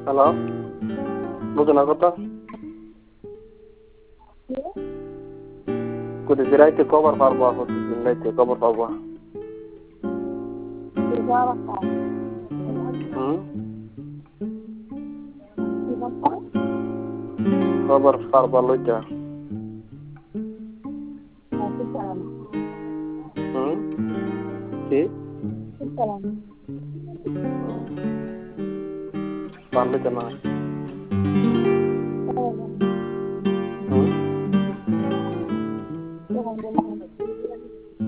Halo, bukan aku tuh. Kudu dirai te cover farba ko dirai te cover farba. Cover farba loja. Si? Parle jana.